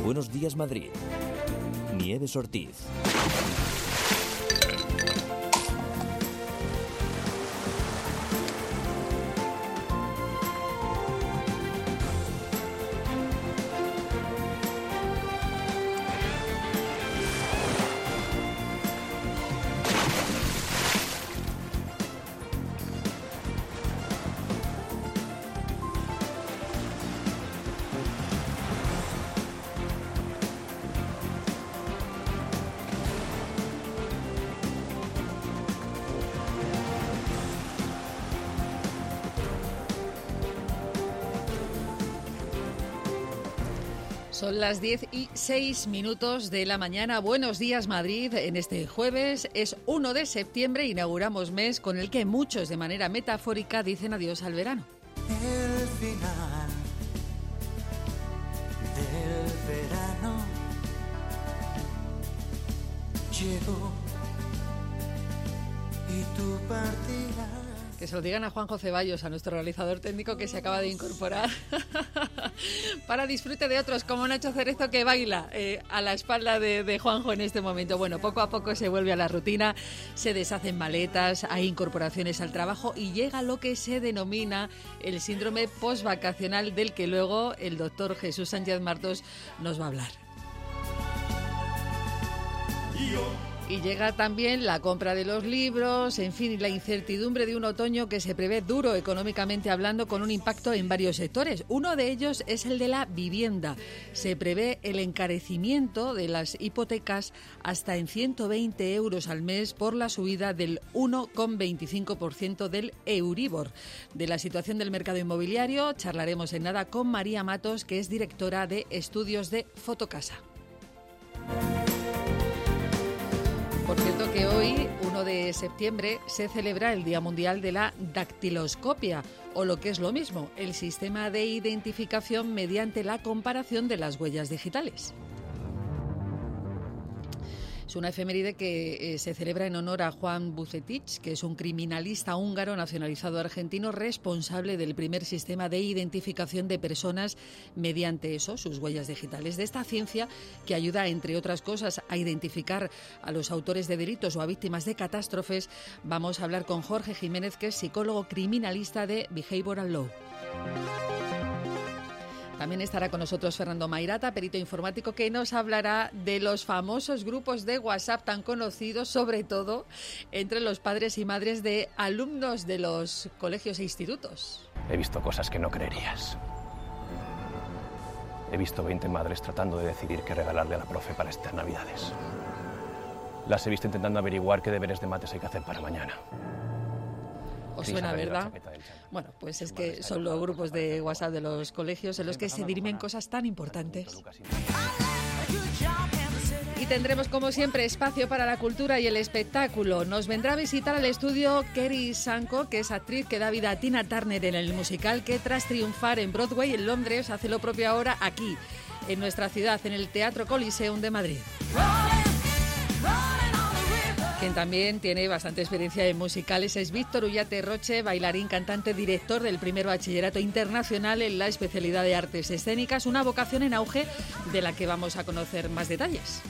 Buenos Días Madrid. Nieves Ortiz. Son las 10:06 de la mañana. Buenos días, Madrid. En este jueves es 1 de septiembre, inauguramos mes con el que muchos de manera metafórica dicen adiós al verano. El final del verano llegó y tu partida. Que se lo digan a Juanjo Ceballos, a nuestro realizador técnico que se acaba de incorporar, para disfrute de otros, como Nacho Cerezo, que baila a la espalda de Juanjo en este momento. Bueno, poco a poco se vuelve a la rutina, se deshacen maletas, hay incorporaciones al trabajo y llega lo que se denomina el síndrome postvacacional, del que luego el doctor Jesús Sánchez Martos nos va a hablar. Y llega también la compra de los libros, en fin, la incertidumbre de un otoño que se prevé duro económicamente hablando, con un impacto en varios sectores. Uno de ellos es el de la vivienda. Se prevé el encarecimiento de las hipotecas hasta en 120 euros al mes por la subida del 1,25% del Euribor. De la situación del mercado inmobiliario charlaremos en nada con María Matos, que es directora de estudios de Fotocasa. Por cierto que hoy, 1 de septiembre, se celebra el Día Mundial de la Dactiloscopia, o lo que es lo mismo, el sistema de identificación mediante la comparación de las huellas digitales. Es una efeméride que se celebra en honor a Juan Bucetich, que es un criminalista húngaro nacionalizado argentino responsable del primer sistema de identificación de personas mediante eso, sus huellas digitales. De esta ciencia que ayuda, entre otras cosas, a identificar a los autores de delitos o a víctimas de catástrofes, vamos a hablar con Jorge Jiménez, que es psicólogo criminalista de Behavioral Law. También estará con nosotros Fernando Mairata, perito informático, que nos hablará de los famosos grupos de WhatsApp tan conocidos, sobre todo entre los padres y madres de alumnos de los colegios e institutos. He visto cosas que no creerías. He visto 20 madres tratando de decidir qué regalarle a la profe para estas Navidades. Las he visto intentando averiguar qué deberes de mates hay que hacer para mañana. ¿Os suena, verdad? Bueno, pues es que son los grupos de WhatsApp de los colegios en los que se dirimen cosas tan importantes. Y tendremos, como siempre, espacio para la cultura y el espectáculo. Nos vendrá a visitar al estudio Kerry Sanko, que es actriz que da vida a Tina Turner en el musical, que tras triunfar en Broadway en Londres hace lo propio ahora aquí, en nuestra ciudad, en el Teatro Coliseum de Madrid. Quien también tiene bastante experiencia en musicales es Víctor Ullate Roche, bailarín, cantante, director del primer bachillerato internacional en la especialidad de artes escénicas, una vocación en auge de la que vamos a conocer más detalles.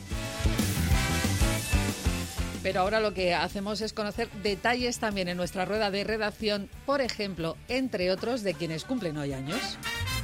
Pero ahora lo que hacemos es conocer detalles también en nuestra rueda de redacción, por ejemplo, entre otros, de quienes cumplen hoy años.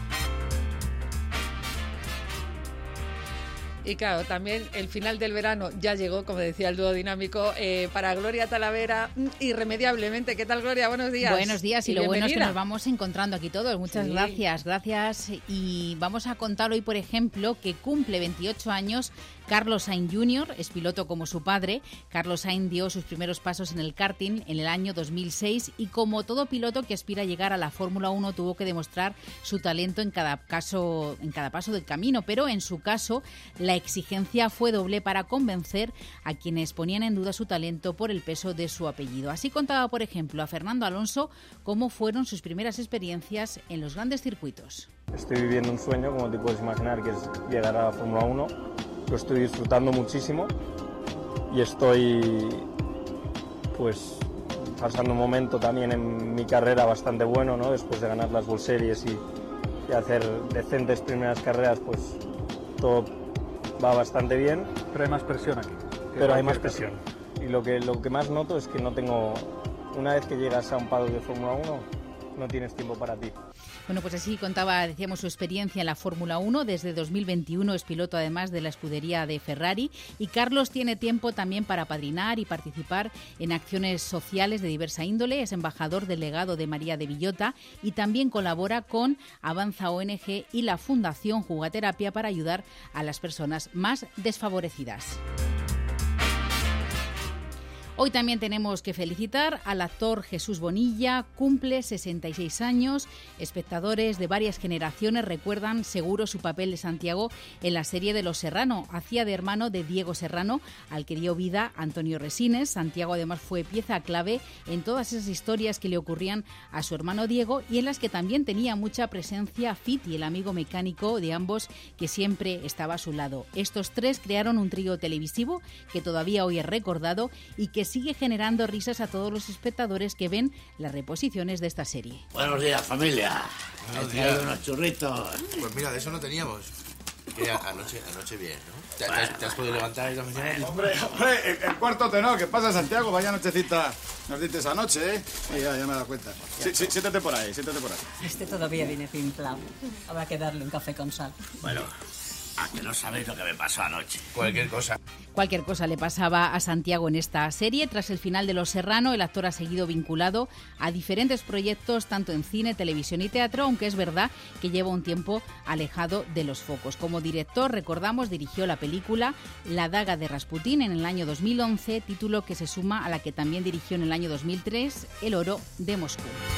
Y claro, también el final del verano ya llegó, como decía el dúo dinámico, para Gloria Talavera, irremediablemente. ¿Qué tal, Gloria? Buenos días. Buenos días, y lo bueno es que nos vamos encontrando aquí todos. Muchas gracias. Y vamos a contar hoy, por ejemplo, que cumple 28 años Carlos Sainz Jr., es piloto como su padre. Carlos Sainz dio sus primeros pasos en el karting en el año 2006 y, como todo piloto que aspira a llegar a la Fórmula 1, tuvo que demostrar su talento en cada paso del camino. Pero en su caso, la exigencia fue doble para convencer a quienes ponían en duda su talento por el peso de su apellido. Así contaba, por ejemplo, a Fernando Alonso cómo fueron sus primeras experiencias en los grandes circuitos. Estoy viviendo un sueño, como te puedes imaginar, que es llegar a la Fórmula 1. Lo estoy disfrutando muchísimo y estoy pues pasando un momento también en mi carrera bastante bueno, ¿no? Después de ganar las World Series y hacer decentes primeras carreras, pues todo va bastante bien. Pero hay más presión aquí. Pero hay más presión. Y lo que más noto es que no tengo... Una vez que llegas a un paddock de Fórmula 1, no tienes tiempo para ti. Bueno, pues así decíamos, su experiencia en la Fórmula 1. Desde 2021 es piloto además de la escudería de Ferrari, y Carlos tiene tiempo también para apadrinar y participar en acciones sociales de diversa índole. Es embajador delegado de María de Villota y también colabora con Avanza ONG y la Fundación Jugaterapia para ayudar a las personas más desfavorecidas. Hoy también tenemos que felicitar al actor Jesús Bonilla, cumple 66 años. Espectadores de varias generaciones recuerdan seguro su papel de Santiago en la serie de Los Serrano. Hacía de hermano de Diego Serrano, al que dio vida Antonio Resines. Santiago además fue pieza clave en todas esas historias que le ocurrían a su hermano Diego y en las que también tenía mucha presencia Fiti, el amigo mecánico de ambos que siempre estaba a su lado. Estos tres crearon un trío televisivo que todavía hoy es recordado y que sigue generando risas a todos los espectadores que ven las reposiciones de esta serie. Buenos días, familia. He traído unos churritos. Pues mira, de eso no teníamos. Anoche bien, ¿no? ¿Te has podido levantar esta mañana? Hombre, el cuarto tenor. ¿Qué pasa, Santiago? Vaya nochecita nos diste esa noche, ¿eh? Ya me he dado cuenta. Sí, siéntate por ahí. Este todavía viene pimplao. Habrá que darle un café con sal. Bueno, a que no sabéis lo que me pasó anoche. Cualquier cosa le pasaba a Santiago en esta serie. Tras el final de Los Serrano, el actor ha seguido vinculado a diferentes proyectos, tanto en cine, televisión y teatro, aunque es verdad que lleva un tiempo alejado de los focos. Como director, recordamos, dirigió la película La daga de Rasputín en el año 2011, título que se suma a la que también dirigió en el año 2003, El oro de Moscú.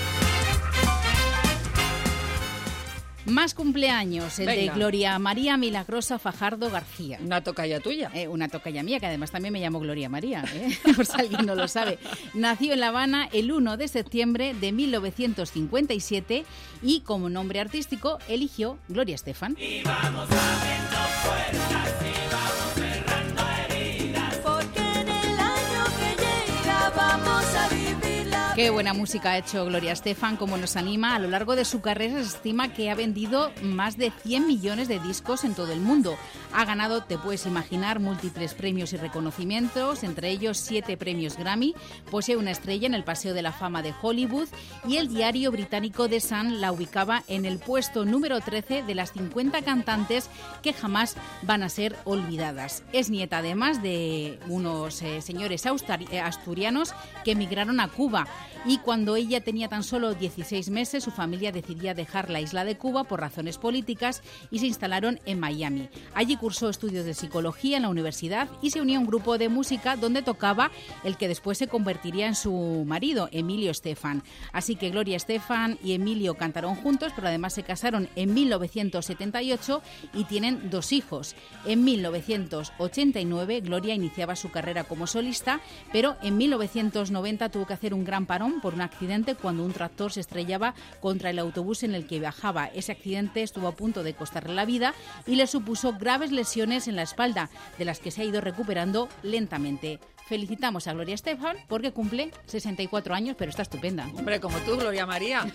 Más cumpleaños, el de Gloria María Milagrosa Fajardo García. Una tocaya tuya. Una tocaya mía, que además también me llamo Gloria María, por si alguien no lo sabe. Nació en La Habana el 1 de septiembre de 1957 y como nombre artístico eligió Gloria Estefan. Y vamos abriendo puertas y vamos cerrando heridas, porque en el año que llega vamos a vivir. Qué buena música ha hecho Gloria Estefan, como nos anima. A lo largo de su carrera se estima que ha vendido más de 100 millones de discos en todo el mundo. Ha ganado, te puedes imaginar, múltiples premios y reconocimientos, entre ellos 7 premios Grammy. Posee una estrella en el Paseo de la Fama de Hollywood y el diario británico The Sun la ubicaba en el puesto número 13 de las 50 cantantes que jamás van a ser olvidadas. Es nieta además de unos señores asturianos que emigraron a Cuba. Y cuando ella tenía tan solo 16 meses, su familia decidía dejar la isla de Cuba por razones políticas y se instalaron en Miami. Allí cursó estudios de psicología en la universidad y se unió a un grupo de música donde tocaba el que después se convertiría en su marido, Emilio Estefan. Así que Gloria Estefan y Emilio cantaron juntos, pero además se casaron en 1978 y tienen 2 hijos. En 1989 Gloria iniciaba su carrera como solista, pero en 1990 tuvo que hacer un gran parón por un accidente cuando un tractor se estrellaba contra el autobús en el que viajaba. Ese accidente estuvo a punto de costarle la vida y le supuso graves lesiones en la espalda, de las que se ha ido recuperando lentamente. Felicitamos a Gloria Estefan porque cumple 64 años, pero está estupenda. Hombre, como tú, Gloria María.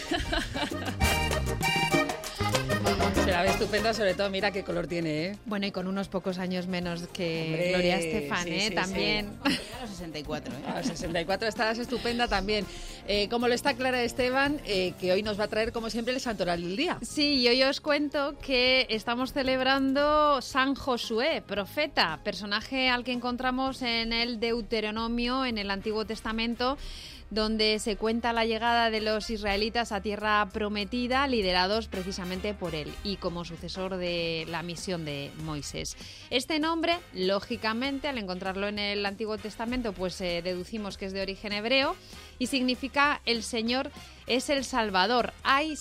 Se la ve estupenda, sobre todo, mira qué color tiene, ¿eh? Bueno, y con unos pocos años menos que Gloria Estefan, sí, también. Sí. A los 64, A los 64 estarás estupenda también. Como lo está Clara Esteban, que hoy nos va a traer, como siempre, el santoral del día. Sí, y hoy os cuento que estamos celebrando San Josué, profeta, personaje al que encontramos en el Deuteronomio, en el Antiguo Testamento, donde se cuenta la llegada de los israelitas a tierra prometida, liderados precisamente por él y como sucesor de la misión de Moisés. Este nombre, lógicamente, al encontrarlo en el Antiguo Testamento, pues deducimos que es de origen hebreo y significa el Señor es el Salvador. Hay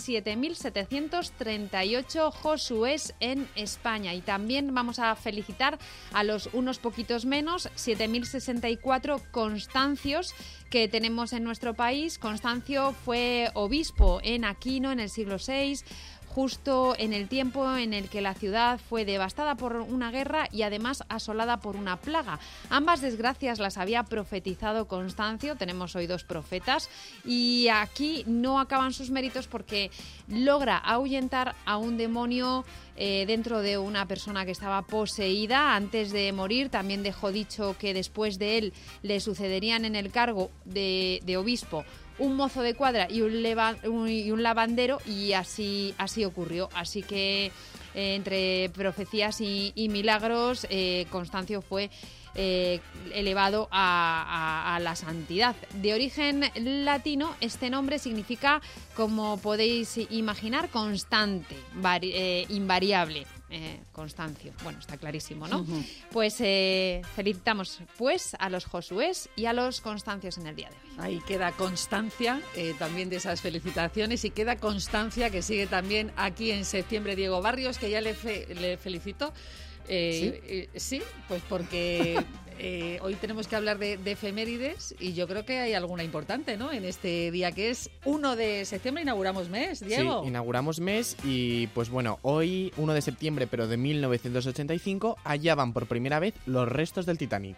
7.738 Josués en España y también vamos a felicitar a los unos poquitos menos, 7.064 Constancios que tenemos en nuestro país. Constancio fue obispo en Aquino en el siglo VI, justo en el tiempo en el que la ciudad fue devastada por una guerra y además asolada por una plaga. Ambas desgracias las había profetizado Constancio, tenemos hoy 2 profetas, y aquí no acaban sus méritos porque logra ahuyentar a un demonio dentro de una persona que estaba poseída. Antes de morir también dejó dicho que después de él le sucederían en el cargo de obispo un mozo de cuadra y un lavandero, y así ocurrió. Así que entre profecías y milagros, Constancio fue elevado a la santidad. De origen latino, este nombre significa, como podéis imaginar, constante, invariable. Constancio. Bueno, está clarísimo, ¿no? Uh-huh. Pues felicitamos pues a los Josués y a los Constancios en el día de hoy. Ahí queda constancia también de esas felicitaciones, y queda constancia que sigue también aquí en septiembre Diego Barrios, que ya le felicito. Sí, pues porque hoy tenemos que hablar de efemérides, y yo creo que hay alguna importante, ¿no? En este día que es 1 de septiembre, inauguramos mes, Diego. Sí, inauguramos mes, y pues bueno, hoy 1 de septiembre, pero de 1985, hallaban por primera vez los restos del Titanic.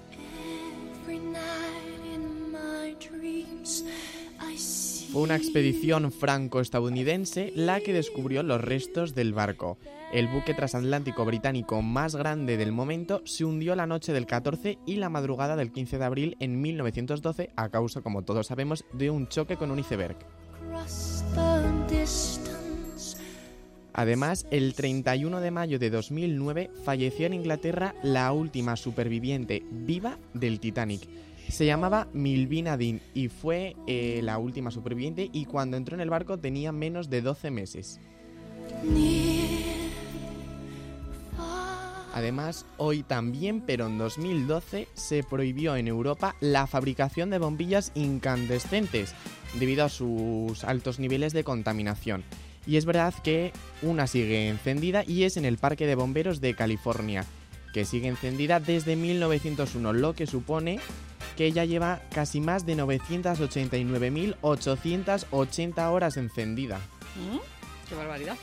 Fue una expedición franco-estadounidense la que descubrió los restos del barco. El buque transatlántico británico más grande del momento se hundió la noche del 14 y la madrugada del 15 de abril en 1912 a causa, como todos sabemos, de un choque con un iceberg. Además, el 31 de mayo de 2009 falleció en Inglaterra la última superviviente viva del Titanic. Se llamaba Milvina Dean y fue la última superviviente, y cuando entró en el barco tenía menos de 12 meses. Además, hoy también, pero en 2012, se prohibió en Europa la fabricación de bombillas incandescentes debido a sus altos niveles de contaminación. Y es verdad que una sigue encendida, y es en el Parque de Bomberos de California, que sigue encendida desde 1901, lo que supone que ella lleva casi más de 989.880 horas encendida. ¡Qué barbaridad!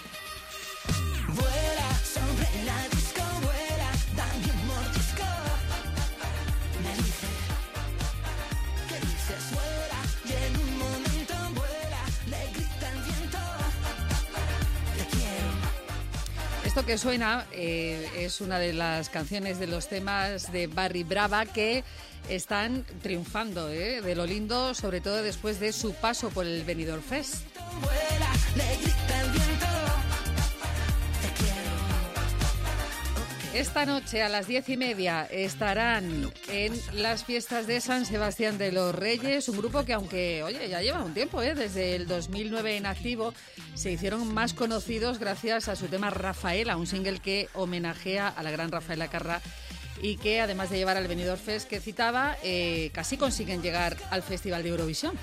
Vuela sobre la disco, vuela, dame un mordisco. Me dice, ¿qué dices? Vuela, y en un momento vuela, le grita el viento. Te quiero. Esto que suena es una de las canciones, de los temas de Barry Brava, que están triunfando de lo lindo, sobre todo después de su paso por el Benidorm Fest. Vuela, le grita el viento. Esta noche a las 10:30 estarán en las fiestas de San Sebastián de los Reyes, un grupo que, aunque oye, ya lleva un tiempo, desde el 2009 en activo, se hicieron más conocidos gracias a su tema Rafaela, un single que homenajea a la gran Rafaela Carrà, y que además de llevar al Benidorm Fest que citaba, casi consiguen llegar al Festival de Eurovisión.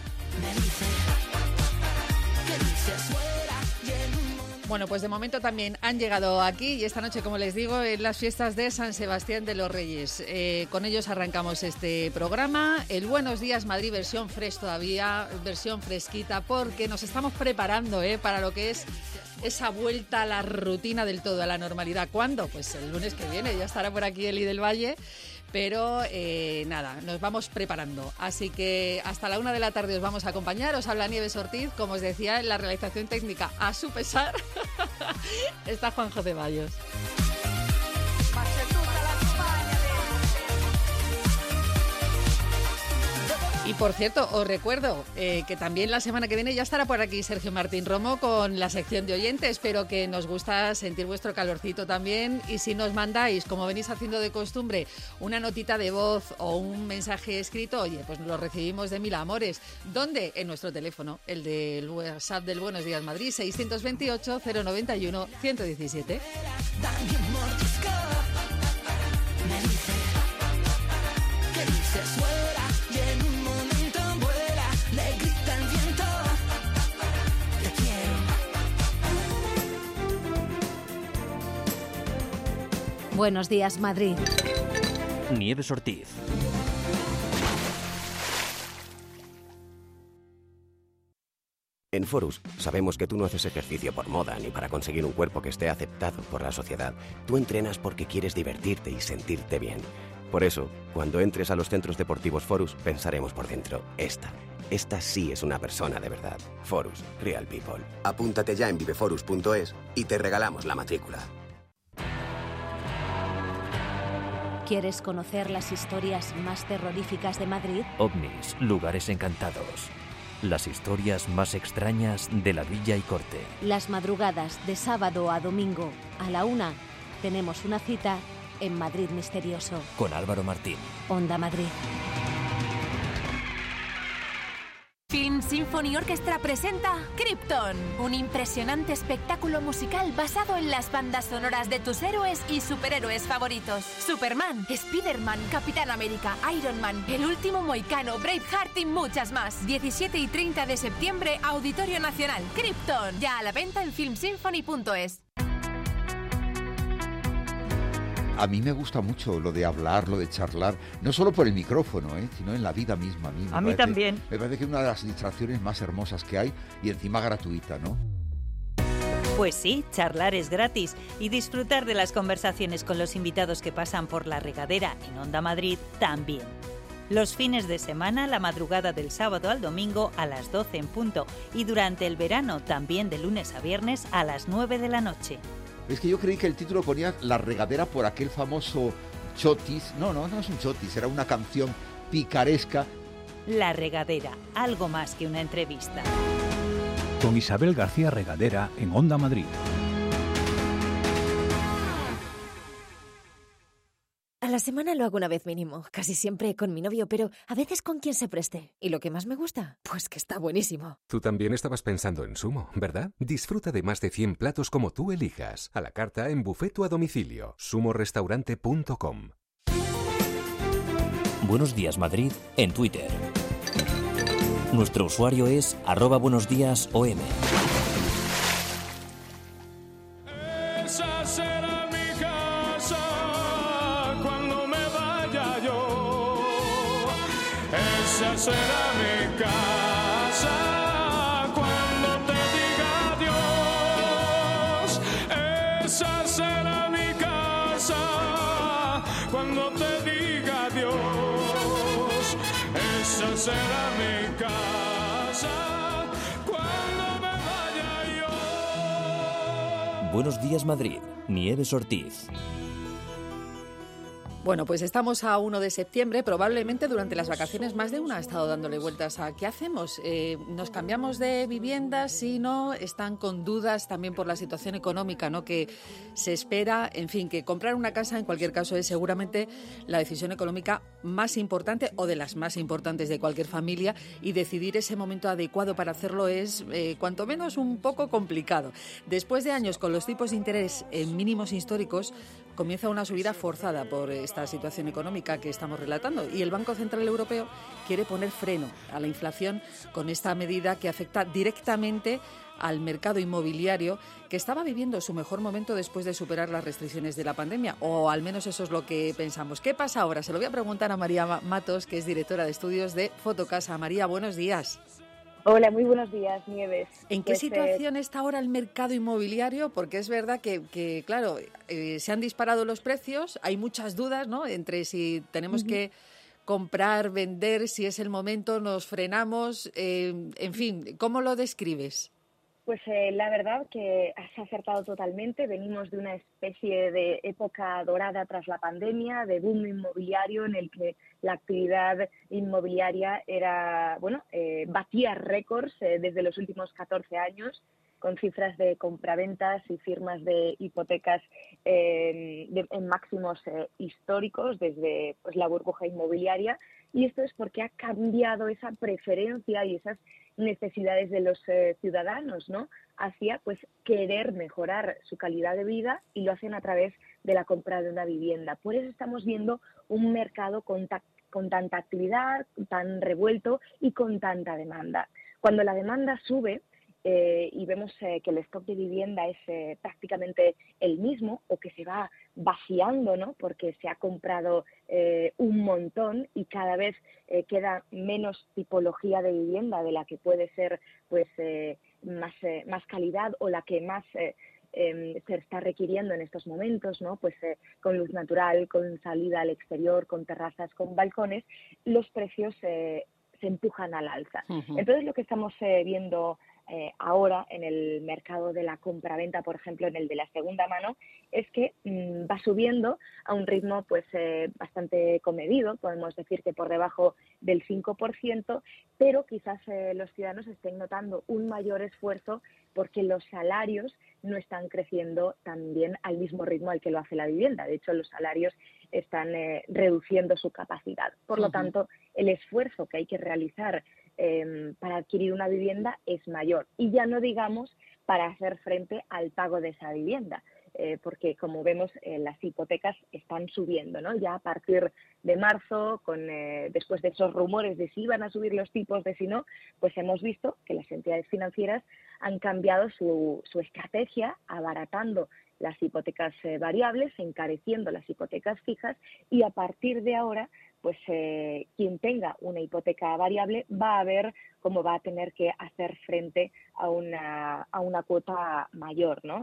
Bueno, pues de momento también han llegado aquí, y esta noche, como les digo, en las fiestas de San Sebastián de los Reyes. Con ellos arrancamos este programa. El Buenos Días Madrid, versión fresh todavía, versión fresquita, porque nos estamos preparando para lo que es esa vuelta a la rutina del todo, a la normalidad. ¿Cuándo? Pues el lunes que viene, ya estará por aquí Eli del Valle. Pero nada, nos vamos preparando. Así que hasta la 1 de la tarde os vamos a acompañar. Os habla Nieves Ortiz, como os decía, en la realización técnica, a su pesar, está Juanjo Ceballos. Y por cierto, os recuerdo que también la semana que viene ya estará por aquí Sergio Martín Romo con la sección de oyentes. Espero que nos gusta sentir vuestro calorcito también, y si nos mandáis, como venís haciendo de costumbre, una notita de voz o un mensaje escrito, oye, pues lo recibimos de mil amores. ¿Dónde? En nuestro teléfono, el del WhatsApp del Buenos Días Madrid, 628 091 117. Buenos Días Madrid. Nieves Ortiz. En Forus sabemos que tú no haces ejercicio por moda ni para conseguir un cuerpo que esté aceptado por la sociedad. Tú entrenas porque quieres divertirte y sentirte bien. Por eso, cuando entres a los centros deportivos Forus, pensaremos por dentro, esta sí es una persona de verdad. Forus, Real People. Apúntate ya en viveforus.es y te regalamos la matrícula. ¿Quieres conocer las historias más terroríficas de Madrid? OVNIs, lugares encantados. Las historias más extrañas de la Villa y Corte. Las madrugadas de sábado a domingo a la 1 tenemos una cita en Madrid Misterioso. Con Álvaro Martín. Onda Madrid. Film Symphony Orchestra presenta Krypton, un impresionante espectáculo musical basado en las bandas sonoras de tus héroes y superhéroes favoritos. Superman, Spider-Man, Capitán América, Iron Man, El Último Mohicano, Braveheart y muchas más. 17 y 30 de septiembre, Auditorio Nacional. Krypton, ya a la venta en filmsymphony.es. A mí me gusta mucho lo de hablar, lo de charlar, no solo por el micrófono, sino en la vida misma. A mí también. Me parece que es una de las distracciones más hermosas que hay y encima gratuita, ¿no? Pues sí, charlar es gratis y disfrutar de las conversaciones con los invitados que pasan por La Regadera en Onda Madrid también. Los fines de semana, la madrugada del sábado al domingo a las 12 en punto y durante el verano también de lunes a viernes a las 9 de la noche. Es que yo creí que el título ponía La Regadera por aquel famoso chotis. No es un chotis, era una canción picaresca. La Regadera, algo más que una entrevista. Con Isabel García Regadera en Onda Madrid. A la semana lo hago una vez mínimo, casi siempre con mi novio, pero a veces con quien se preste. ¿Y lo que más me gusta? Pues que está buenísimo. Tú también estabas pensando en Sumo, ¿verdad? Disfruta de más de 100 platos como tú elijas. A la carta en buffet o a domicilio. sumorestaurante.com. Buenos días Madrid en Twitter. Nuestro usuario es @buenosdíasom. Esa será mi casa cuando me vaya yo. Esa será mi casa cuando te diga adiós. Esa será mi casa cuando te diga adiós. Esa será mi casa cuando me vaya yo. Buenos días Madrid, Nieves Ortiz. Bueno, pues estamos a 1 de septiembre, probablemente durante las vacaciones más de una ha estado dándole vueltas a ¿qué hacemos? ¿Nos cambiamos de vivienda? Si no, están con dudas también por la situación económica, ¿no? Que se espera, en fin, que comprar una casa en cualquier caso es seguramente la decisión económica más importante o de las más importantes de cualquier familia y decidir ese momento adecuado para hacerlo es cuanto menos un poco complicado. Después de años con los tipos de interés en mínimos históricos, comienza una subida forzada por esta situación económica que estamos relatando y el Banco Central Europeo quiere poner freno a la inflación con esta medida que afecta directamente al mercado inmobiliario que estaba viviendo su mejor momento después de superar las restricciones de la pandemia, o al menos eso es lo que pensamos. ¿Qué pasa ahora? Se lo voy a preguntar a María Matos, que es directora de estudios de Fotocasa. María, buenos días. Hola, muy buenos días, Nieves. ¿En qué situación está ahora el mercado inmobiliario? Porque es verdad que claro, se han disparado los precios, hay muchas dudas, ¿no?, entre si tenemos que comprar, vender, si es el momento, nos frenamos, en fin, ¿cómo lo describes? Pues la verdad que has acertado totalmente. Venimos de una especie de época dorada tras la pandemia, de boom inmobiliario en el que la actividad inmobiliaria era, batía récords desde los últimos 14 años, con cifras de compraventas y firmas de hipotecas en máximos históricos desde la burbuja inmobiliaria. Y esto es porque ha cambiado esa preferencia y esas necesidades de los ciudadanos, ¿no?, hacia querer mejorar su calidad de vida, y lo hacen a través de la compra de una vivienda. Por eso estamos viendo un mercado con tanta actividad, tan revuelto y con tanta demanda. Cuando la demanda sube y vemos que el stock de vivienda es prácticamente el mismo o que se va vaciando, ¿no?, porque se ha comprado un montón y cada vez queda menos tipología de vivienda de la que puede ser más calidad o la que más se está requiriendo en estos momentos, ¿no? Pues con luz natural, con salida al exterior, con terrazas, con balcones, los precios se empujan al alza. Entonces, lo que estamos viendo ahora en el mercado de la compraventa, por ejemplo, en el de la segunda mano, es que va subiendo a un ritmo pues bastante comedido, podemos decir que por debajo del 5%, pero quizás los ciudadanos estén notando un mayor esfuerzo porque los salarios no están creciendo también al mismo ritmo al que lo hace la vivienda. De hecho, los salarios están reduciendo su capacidad. Por lo tanto, el esfuerzo que hay que realizar para adquirir una vivienda es mayor. Y ya no digamos para hacer frente al pago de esa vivienda, porque como vemos las hipotecas están subiendo, ¿no? Ya a partir de marzo, después de esos rumores de si iban a subir los tipos, de si no, pues hemos visto que las entidades financieras han cambiado su estrategia, abaratando las hipotecas variables, encareciendo las hipotecas fijas, y a partir de ahora, pues quien tenga una hipoteca variable va a ver cómo va a tener que hacer frente a una cuota mayor, ¿no?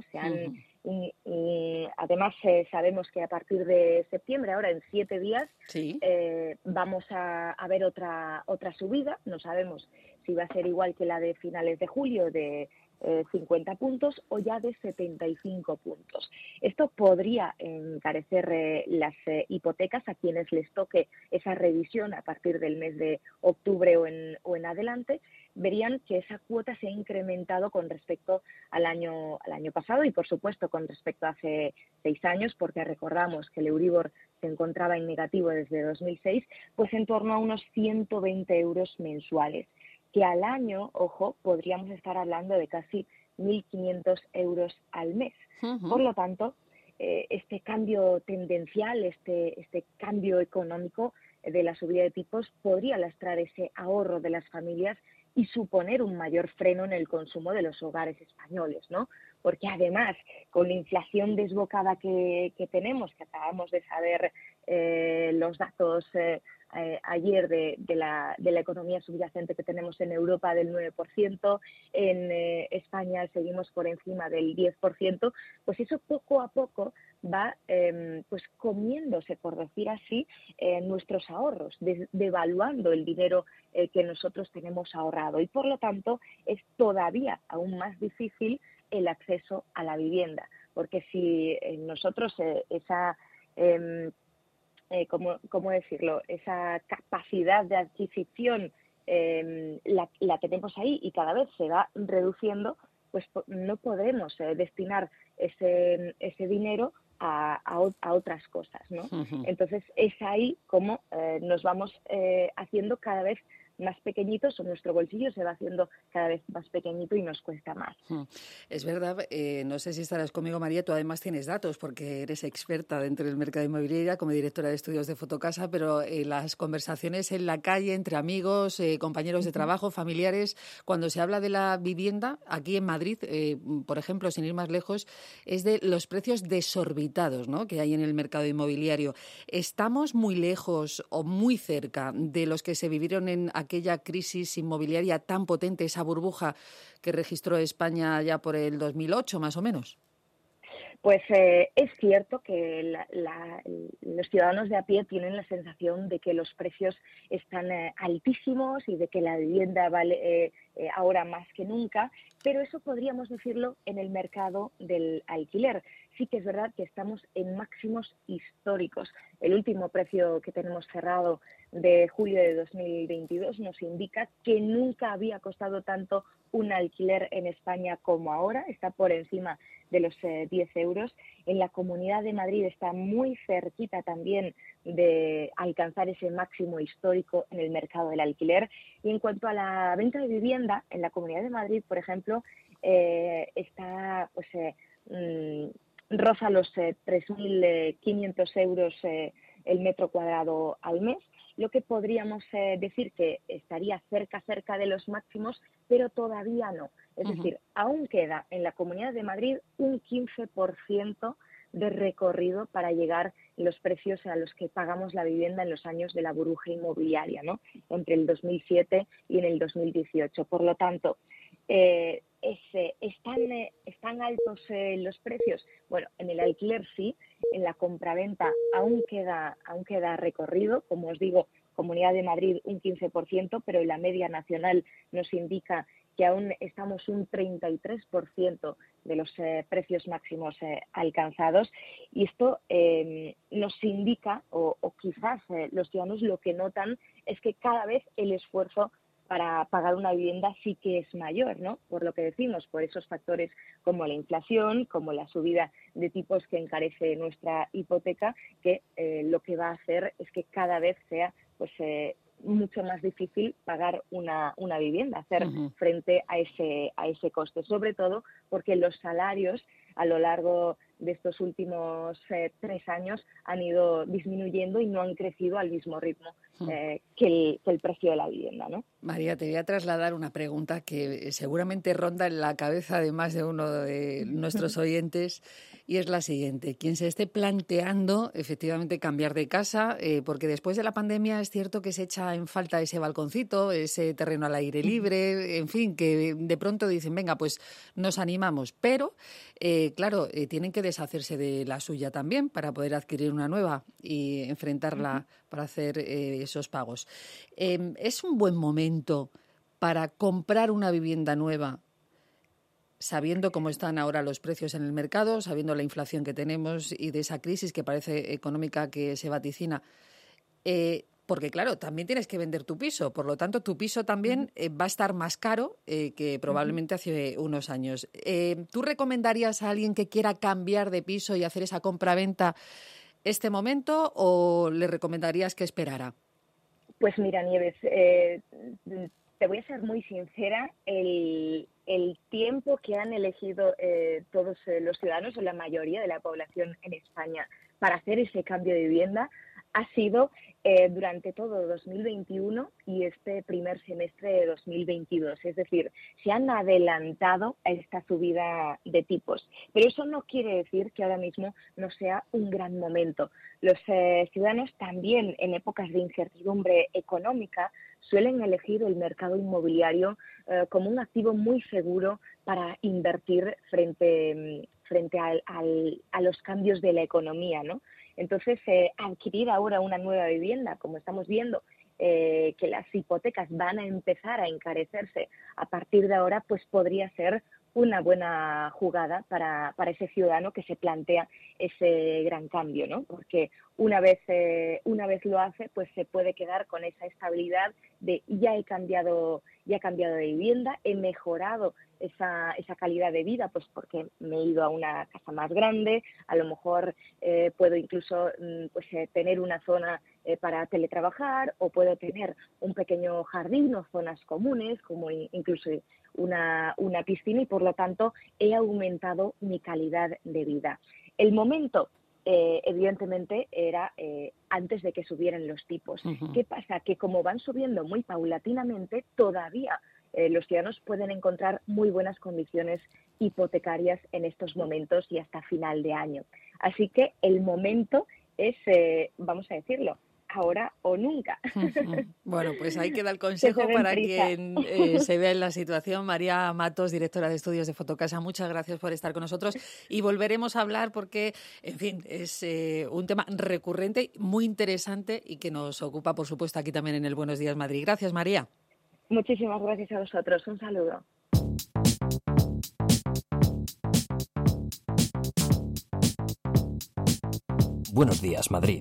Además, sabemos que a partir de septiembre, ahora en 7 días, vamos a ver otra subida. No sabemos si va a ser igual que la de finales de julio, de 50 puntos, o ya de 75 puntos. Esto podría encarecer las hipotecas a quienes les toque esa revisión a partir del mes de octubre o en adelante. Verían que esa cuota se ha incrementado con respecto al año pasado y, por supuesto, con respecto a hace 6 años, porque recordamos que el Euribor se encontraba en negativo desde 2006, pues en torno a unos 120 euros mensuales, que al año, ojo, podríamos estar hablando de casi 1.500 euros al mes. Por lo tanto, este cambio tendencial, este cambio económico de la subida de tipos podría lastrar ese ahorro de las familias y suponer un mayor freno en el consumo de los hogares españoles, ¿no? Porque además, con la inflación desbocada que tenemos, que acabamos de saber los datos ayer de la economía subyacente que tenemos en Europa del 9%, en España seguimos por encima del 10%, pues eso poco a poco va pues comiéndose, por decir así, nuestros ahorros, devaluando el dinero que nosotros tenemos ahorrado, y por lo tanto es todavía aún más difícil el acceso a la vivienda, porque si nosotros ¿cómo decirlo? Esa capacidad de adquisición la tenemos ahí y cada vez se va reduciendo, pues no podremos destinar ese dinero a otras cosas, ¿no? Entonces es ahí como nos vamos haciendo cada vez más pequeñitos, o nuestro bolsillo se va haciendo cada vez más pequeñito y nos cuesta más. Es verdad, no sé si estarás conmigo, María, tú además tienes datos porque eres experta dentro del mercado inmobiliario como directora de estudios de Fotocasa, pero las conversaciones en la calle entre amigos, compañeros de trabajo, familiares, cuando se habla de la vivienda, aquí en Madrid, por ejemplo, sin ir más lejos, es de los precios desorbitados, ¿no?, que hay en el mercado inmobiliario. ¿Estamos muy lejos o muy cerca de los que se vivieron en aquella crisis inmobiliaria tan potente, esa burbuja que registró España ya por el 2008, más o menos? Pues es cierto que los ciudadanos de a pie tienen la sensación de que los precios están altísimos y de que la vivienda vale ahora más que nunca, pero eso podríamos decirlo en el mercado del alquiler. Sí que es verdad que estamos en máximos históricos. El último precio que tenemos cerrado de julio de 2022 nos indica que nunca había costado tanto un alquiler en España como ahora, está por encima de los 10 euros. En la Comunidad de Madrid está muy cerquita también de alcanzar ese máximo histórico en el mercado del alquiler. Y en cuanto a la venta de vivienda, en la Comunidad de Madrid, por ejemplo, está roza los 3.500 euros el metro cuadrado al mes, lo que podríamos decir que estaría cerca de los máximos, pero todavía no. Es decir, aún queda en la Comunidad de Madrid un 15% de recorrido para llegar los precios a los que pagamos la vivienda en los años de la burbuja inmobiliaria, ¿no?, entre el 2007 y en el 2018. Por lo tanto, ¿Están altos los precios? Bueno, en el alquiler sí, en la compraventa aún queda recorrido, como os digo, Comunidad de Madrid un 15%, pero la media nacional nos indica que aún estamos un 33% de los precios máximos alcanzados, y esto nos indica, o quizás los ciudadanos lo que notan es que cada vez el esfuerzo para pagar una vivienda sí que es mayor, ¿no? Por lo que decimos, por esos factores como la inflación, como la subida de tipos que encarece nuestra hipoteca, que lo que va a hacer es que cada vez sea mucho más difícil pagar una vivienda, hacer frente a ese coste, sobre todo porque los salarios a lo largo de estos últimos 3 años han ido disminuyendo y no han crecido al mismo ritmo que el precio de la vivienda, ¿no? María, te voy a trasladar una pregunta que seguramente ronda en la cabeza de más de uno de nuestros oyentes, y es la siguiente. Quien se esté planteando efectivamente cambiar de casa, porque después de la pandemia es cierto que se echa en falta ese balconcito, ese terreno al aire libre, en fin, que de pronto dicen, venga, pues nos animamos, pero claro, tienen que deshacerse de la suya también para poder adquirir una nueva y enfrentarla para hacer esos pagos. ¿Es un buen momento para comprar una vivienda nueva, sabiendo cómo están ahora los precios en el mercado, sabiendo la inflación que tenemos y de esa crisis que parece económica que se vaticina? Porque, claro, también tienes que vender tu piso. Por lo tanto, tu piso también va a estar más caro que probablemente hace unos años. ¿Tú recomendarías a alguien que quiera cambiar de piso y hacer esa compraventa este momento, o le recomendarías que esperara? Pues mira, Nieves, te voy a ser muy sincera. El tiempo que han elegido todos los ciudadanos, o la mayoría de la población en España, para hacer ese cambio de vivienda ha sido durante todo 2021 y este primer semestre de 2022. Es decir, se han adelantado a esta subida de tipos. Pero eso no quiere decir que ahora mismo no sea un gran momento. Los ciudadanos también, en épocas de incertidumbre económica, suelen elegir el mercado inmobiliario como un activo muy seguro para invertir frente a los cambios de la economía, ¿no? Entonces, adquirir ahora una nueva vivienda, como estamos viendo, que las hipotecas van a empezar a encarecerse a partir de ahora, pues podría ser una buena jugada para ese ciudadano que se plantea ese gran cambio, ¿no? Porque una vez lo hace, pues se puede quedar con esa estabilidad de ya he cambiado de vivienda, he mejorado esa calidad de vida, pues porque me he ido a una casa más grande, a lo mejor puedo incluso tener una zona para teletrabajar, o puedo tener un pequeño jardín o zonas comunes, como incluso una piscina, y por lo tanto he aumentado mi calidad de vida. El momento, evidentemente, era antes de que subieran los tipos. ¿Qué pasa? Que como van subiendo muy paulatinamente, todavía los ciudadanos pueden encontrar muy buenas condiciones hipotecarias en estos momentos y hasta final de año. Así que el momento es, vamos a decirlo, ahora o nunca. Bueno, pues ahí queda el consejo para quien se vea en la situación. María Matos, directora de estudios de Fotocasa, muchas gracias por estar con nosotros, y volveremos a hablar porque, en fin, es un tema recurrente, muy interesante y que nos ocupa, por supuesto, aquí también en el Buenos Días Madrid. Gracias, María. Muchísimas gracias a vosotros. Un saludo. Buenos Días Madrid.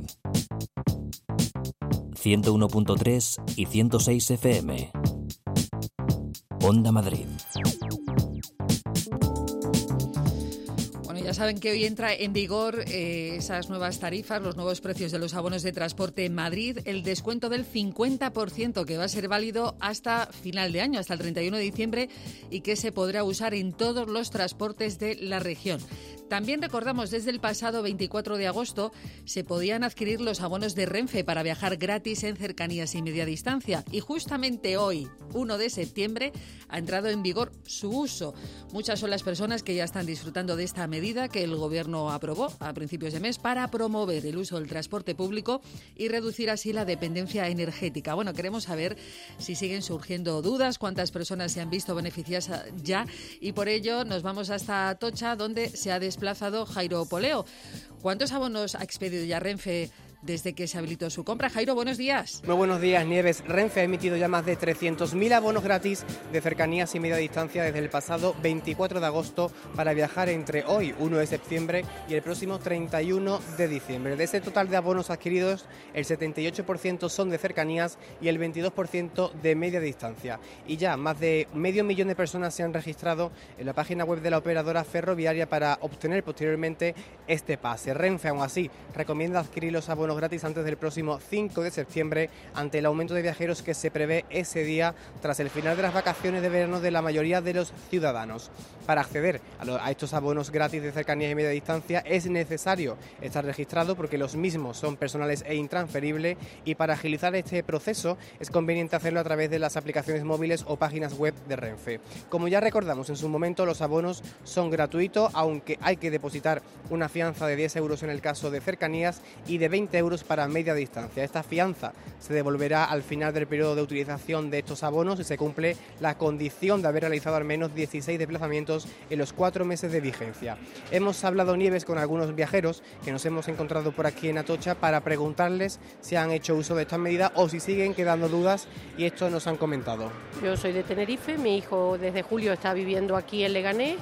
101.3 y 106 FM. Onda Madrid. Bueno, ya saben que hoy entra en vigor esas nuevas tarifas, los nuevos precios de los abonos de transporte en Madrid, el descuento del 50% que va a ser válido hasta final de año, hasta el 31 de diciembre, y que se podrá usar en todos los transportes de la región. También recordamos, desde el pasado 24 de agosto se podían adquirir los abonos de Renfe para viajar gratis en cercanías y media distancia. Y justamente hoy, 1 de septiembre, ha entrado en vigor su uso. Muchas son las personas que ya están disfrutando de esta medida que el Gobierno aprobó a principios de mes para promover el uso del transporte público y reducir así la dependencia energética. Bueno, queremos saber si siguen surgiendo dudas, cuántas personas se han visto beneficiadas ya, y por ello nos vamos hasta Atocha, donde se ha desplazado Jairo Poleo. ¿Cuántos abonos ha expedido ya Renfe desde que se habilitó su compra? Jairo, buenos días. Muy buenos días, Nieves. Renfe ha emitido ya más de 300.000 abonos gratis de cercanías y media distancia desde el pasado 24 de agosto para viajar entre hoy, 1 de septiembre, y el próximo 31 de diciembre. De ese total de abonos adquiridos, el 78% son de cercanías y el 22% de media distancia. Y ya más de 500.000 de personas se han registrado en la página web de la operadora ferroviaria para obtener posteriormente este pase. Renfe, aún así, recomienda adquirir los abonos gratis antes del próximo 5 de septiembre ante el aumento de viajeros que se prevé ese día tras el final de las vacaciones de verano de la mayoría de los ciudadanos. Para acceder a estos abonos gratis de cercanías y media distancia es necesario estar registrado porque los mismos son personales e intransferibles, y para agilizar este proceso es conveniente hacerlo a través de las aplicaciones móviles o páginas web de Renfe. Como ya recordamos en su momento, los abonos son gratuitos, aunque hay que depositar una fianza de 10 euros en el caso de cercanías y de 20 euros para media distancia. Esta fianza se devolverá al final del periodo de utilización de estos abonos si se cumple la condición de haber realizado al menos 16 desplazamientos en los 4 meses de vigencia. Hemos hablado, Nieves, con algunos viajeros que nos hemos encontrado por aquí en Atocha para preguntarles si han hecho uso de estas medidas o si siguen quedando dudas, y esto nos han comentado. Yo soy de Tenerife, mi hijo desde julio está viviendo aquí en Leganés.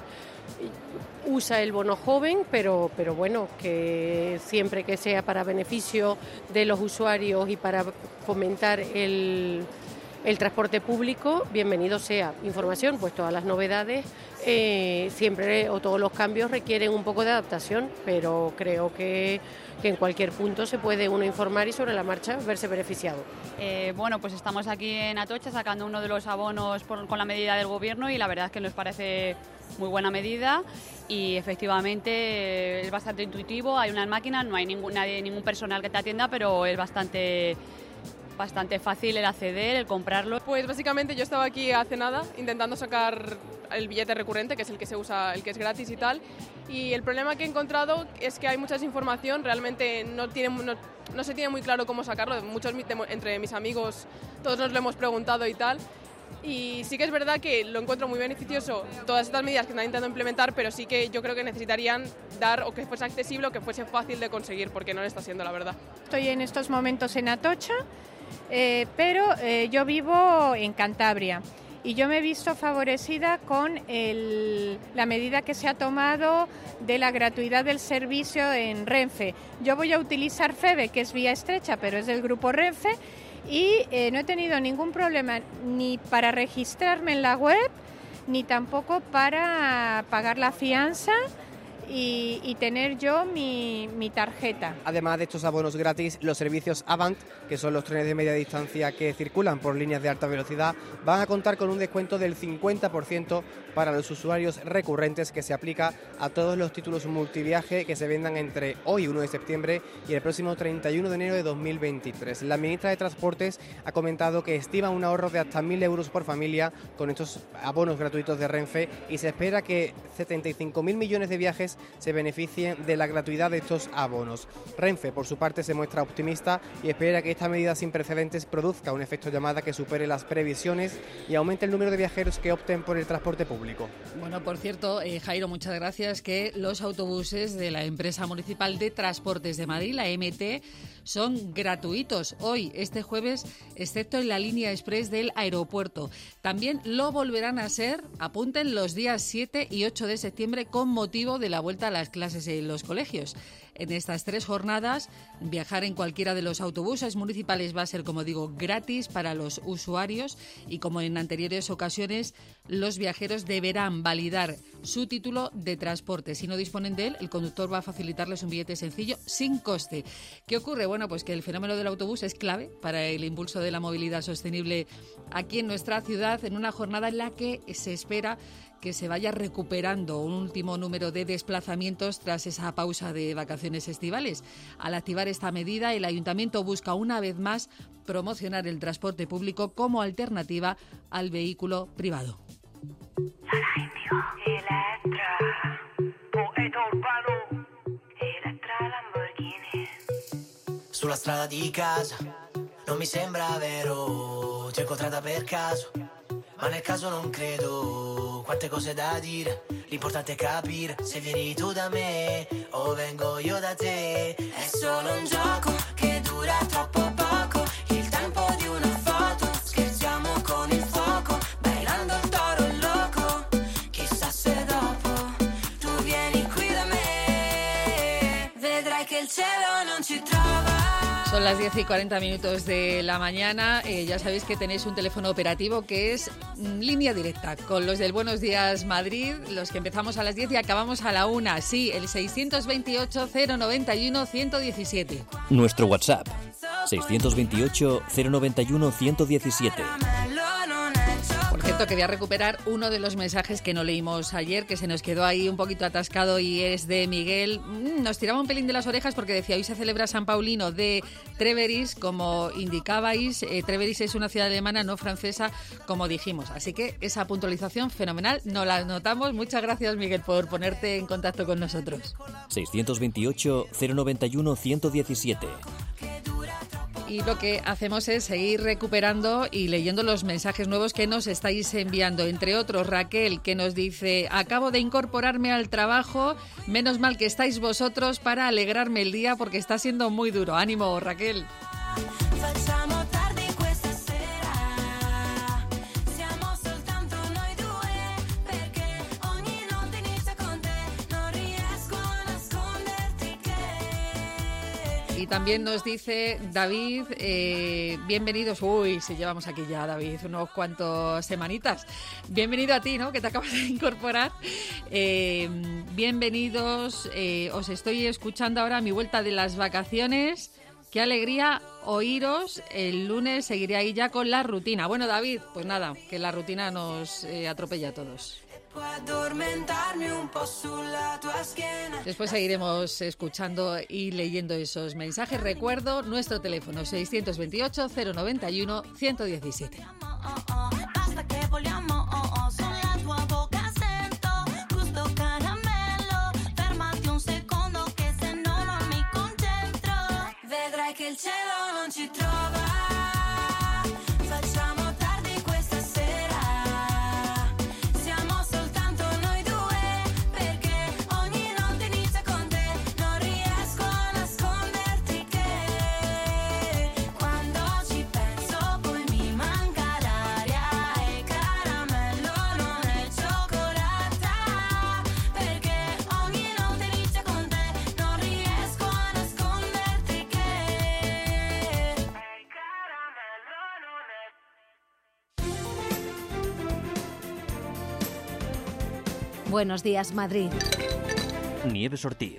Usa el bono joven, pero bueno, que siempre que sea para beneficio de los usuarios y para fomentar el transporte público, bienvenido sea. Información, pues todas las novedades siempre o todos los cambios requieren un poco de adaptación, pero creo que en cualquier punto se puede uno informar y sobre la marcha verse beneficiado. Bueno, pues estamos aquí en Atocha sacando uno de los abonos con la medida del Gobierno, y la verdad es que nos parece muy buena medida y efectivamente es bastante intuitivo. Hay unas máquinas, no hay ningún personal que te atienda, pero es bastante fácil el acceder, el comprarlo. Pues básicamente yo estaba aquí hace nada intentando sacar el billete recurrente, que es el que se usa, el que es gratis y tal, y el problema que he encontrado es que hay mucha desinformación, realmente no se tiene muy claro cómo sacarlo. Muchos entre mis amigos, todos nos lo hemos preguntado y tal. Y sí que es verdad que lo encuentro muy beneficioso, todas estas medidas que están intentando implementar, pero sí que yo creo que necesitarían dar o que fuese accesible o que fuese fácil de conseguir, porque no lo está siendo, la verdad. Estoy en estos momentos en Atocha, pero yo vivo en Cantabria y yo me he visto favorecida con la medida que se ha tomado de la gratuidad del servicio en Renfe. Yo voy a utilizar FEVE, que es vía estrecha, pero es del grupo Renfe, y no he tenido ningún problema ni para registrarme en la web, ni tampoco para pagar la fianza y tener yo mi tarjeta. Además de estos abonos gratis, los servicios Avant, que son los trenes de media distancia que circulan por líneas de alta velocidad, van a contar con un descuento del 50% para los usuarios recurrentes, que se aplica a todos los títulos multiviaje que se vendan entre hoy, 1 de septiembre, y el próximo 31 de enero de 2023. La ministra de Transportes ha comentado que estima un ahorro de hasta 1.000 euros por familia con estos abonos gratuitos de Renfe, y se espera que 75.000 millones de viajes se beneficien de la gratuidad de estos abonos. Renfe, por su parte, se muestra optimista y espera que esta medida sin precedentes produzca un efecto llamada que supere las previsiones y aumente el número de viajeros que opten por el transporte público. Bueno, por cierto, Jairo, muchas gracias, que los autobuses de la empresa municipal de transportes de Madrid, la MT, son gratuitos hoy, este jueves, excepto en la línea express del aeropuerto. También lo volverán a ser, apunten, los días 7 y 8 de septiembre con motivo de la vuelta a las clases en los colegios. En estas 3 jornadas, viajar en cualquiera de los autobuses municipales va a ser, como digo, gratis para los usuarios, y como en anteriores ocasiones, los viajeros deberán validar su título de transporte. Si no disponen de él, el conductor va a facilitarles un billete sencillo sin coste. ¿Qué ocurre? Bueno, pues que el fenómeno del autobús es clave para el impulso de la movilidad sostenible aquí en nuestra ciudad, en una jornada en la que se espera que se vaya recuperando un último número de desplazamientos tras esa pausa de vacaciones estivales. Al activar esta medida, el Ayuntamiento busca una vez más promocionar el transporte público como alternativa al vehículo privado. Sulla strada di casa non mi sembra vero, ti ho incontrata per caso, ma nel caso non credo. Quante cose da dire, l'importante è capire se vieni tu da me o vengo io da te. È solo un gioco che dura troppo poco, il tempo di una foto, scherziamo con il fuoco, bailando il toro loco, chissà se dopo tu vieni qui da me, vedrai che il cielo non ci trova. Son las 10:40 de la mañana. Ya sabéis que tenéis un teléfono operativo que es línea directa con los del Buenos Días Madrid, los que empezamos a las 10 y acabamos a la 1. Sí, el 628 091 117. Nuestro WhatsApp, 628 091 117. Por cierto, que voy a recuperar uno de los mensajes que no leímos ayer, que se nos quedó ahí un poquito atascado, y es de Miguel. Nos tiraba un pelín de las orejas porque decía: hoy se celebra San Paulino de Treveris, como indicabais. Treveris es una ciudad alemana, no francesa, como dijimos. Así que esa puntualización fenomenal, no la notamos. Muchas gracias, Miguel, por ponerte en contacto con nosotros. 628 091 117. Y lo que hacemos es seguir recuperando y leyendo los mensajes nuevos que nos estáis enviando. Entre otros, Raquel, que nos dice: acabo de incorporarme al trabajo, menos mal que estáis vosotros para alegrarme el día porque está siendo muy duro. Ánimo, Raquel. Y también nos dice David, bienvenidos. Uy, si llevamos aquí ya, David, unos cuantos semanitas. Bienvenido a ti, ¿no?, que te acabas de incorporar. Bienvenidos, os estoy escuchando ahora a mi vuelta de las vacaciones. Qué alegría oíros. El lunes seguiré ahí ya con la rutina. Bueno, David, pues nada, que la rutina nos atropella a todos. Después seguiremos escuchando y leyendo esos mensajes. Recuerdo nuestro teléfono 628 091 117. Basta che vogliamo, sono la tua bocca, sento gusto caramello, fermati un secondo che se no non mi concentro, vedrai che il cielo non ci trova, facciamo tardi questa sera, siamo soltanto noi due, perché ogni notte inizia con te, non riesco a nasconderti che quando ci penso poi mi manca l'aria e caramello non è cioccolata, perché ogni notte inizia con te, non riesco a nasconderti che Buenos días, Madrid. Nieves Ortiz.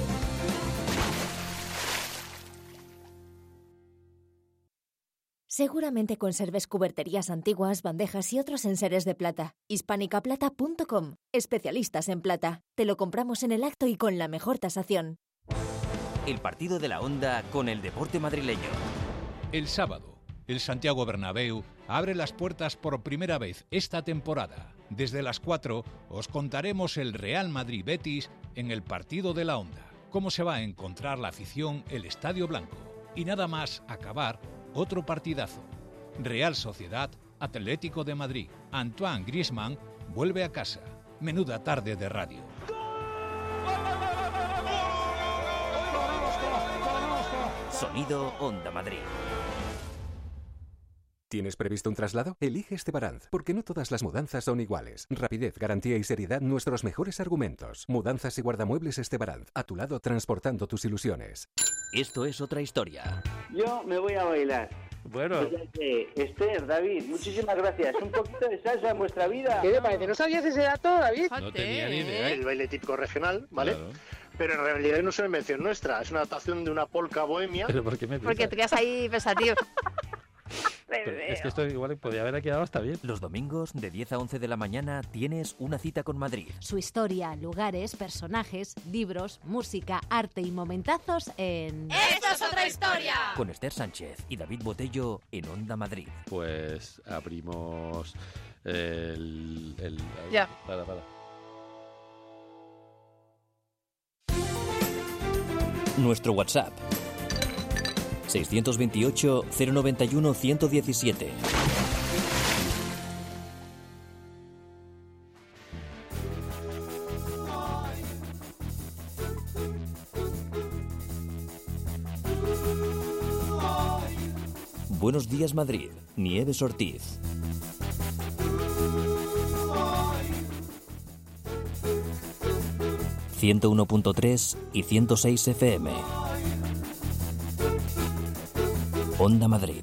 Seguramente conserves cuberterías antiguas, bandejas y otros enseres de plata. Hispanicaplata.com. Especialistas en plata. Te lo compramos en el acto y con la mejor tasación. El partido de la Onda con el deporte madrileño. El sábado, el Santiago Bernabéu abre las puertas por primera vez esta temporada. Desde las 4 os contaremos el Real Madrid-Betis en el partido de la Onda. Cómo se va a encontrar la afición el Estadio Blanco. Y nada más acabar, otro partidazo. Real Sociedad, Atlético de Madrid. Antoine Griezmann vuelve a casa. Menuda tarde de radio. Sonido Onda Madrid. ¿Tienes previsto un traslado? Elige Estebaranz, porque no todas las mudanzas son iguales. Rapidez, garantía y seriedad, nuestros mejores argumentos. Mudanzas y guardamuebles Estebaranz, a tu lado transportando tus ilusiones. Esto es otra historia. Yo me voy a bailar. Bueno. Esther, David, muchísimas gracias. Un poquito de salsa en vuestra vida. ¿Qué te parece? ¿No sabías ese dato, David? No tenía ni idea. El baile típico regional, ¿vale? Claro. Pero en realidad no es una invención nuestra, es una adaptación de una polka bohemia. ¿Pero por qué me Porque te quedas ahí pensativo. Es que esto igual podía haber quedado hasta bien. Los domingos de 10 a 11 de la mañana tienes una cita con Madrid. Su historia, lugares, personajes, libros, música, arte y momentazos en... ¡Esto es otra historia! Con Esther Sánchez y David Botello en Onda Madrid. Pues abrimos el... Ya. Para. Nuestro WhatsApp 628 091 117. Buenos días Madrid, Nieves Ortiz. ...101.3 y 106 FM. Onda Madrid.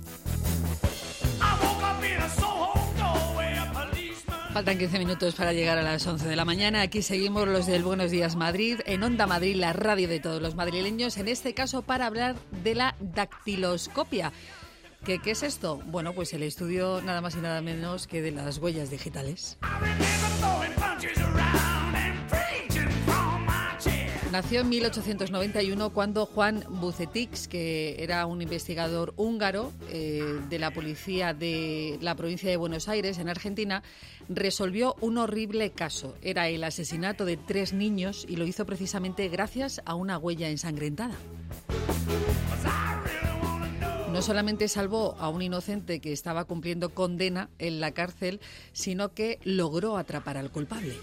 Faltan 15 minutos para llegar a las 11 de la mañana. Aquí seguimos los del Buenos Días Madrid, en Onda Madrid, la radio de todos los madrileños, en este caso para hablar de la dactiloscopia. ¿Qué es esto? Bueno, pues el estudio nada más y nada menos que de las huellas digitales. Nació en 1891 cuando Juan Bucetix, que era un investigador húngaro de la policía de la provincia de Buenos Aires, en Argentina, resolvió un horrible caso. Era el asesinato de 3 niños y lo hizo precisamente gracias a una huella ensangrentada. No solamente salvó a un inocente que estaba cumpliendo condena en la cárcel, sino que logró atrapar al culpable.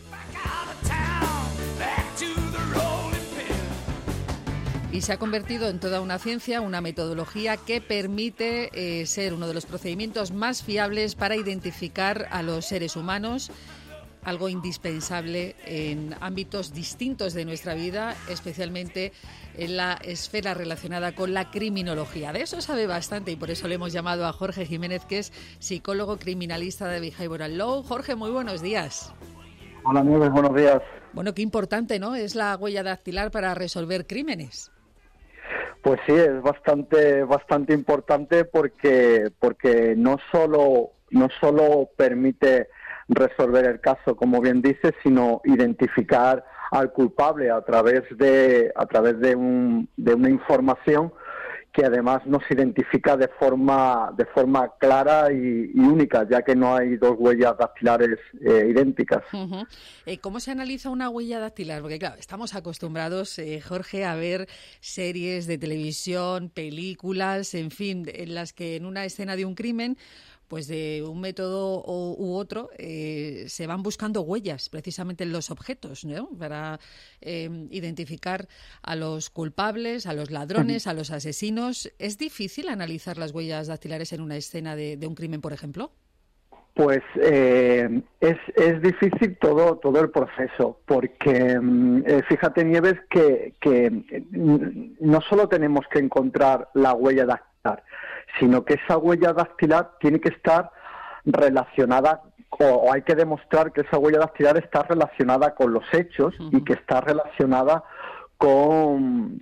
Y se ha convertido en toda una ciencia, una metodología que permite ser uno de los procedimientos más fiables para identificar a los seres humanos, algo indispensable en ámbitos distintos de nuestra vida, especialmente en la esfera relacionada con la criminología. De eso sabe bastante y por eso le hemos llamado a Jorge Jiménez, que es psicólogo criminalista de Behavioral Law. Jorge, muy buenos días. Hola, Nieves, buenos días. Bueno, qué importante, ¿no?, es la huella dactilar para resolver crímenes. Pues sí, es bastante importante porque no solo permite resolver el caso, como bien dices, sino identificar al culpable a través de una información que además nos identifica de forma clara y única, ya que no hay 2 huellas dactilares idénticas. Uh-huh. ¿Cómo se analiza una huella dactilar? Porque claro, estamos acostumbrados, Jorge, a ver series de televisión, películas, en fin, en las que en una escena de un crimen, pues de un método u otro, se van buscando huellas precisamente en los objetos, ¿no?, para identificar a los culpables, a los ladrones, a los asesinos. ¿Es difícil analizar las huellas dactilares en una escena de un crimen, por ejemplo? Pues es difícil todo el proceso, porque fíjate, Nieves, que no solo tenemos que encontrar la huella dactilar, sino que esa huella dactilar tiene que estar relacionada, o hay que demostrar que esa huella dactilar está relacionada con los hechos y que está relacionada con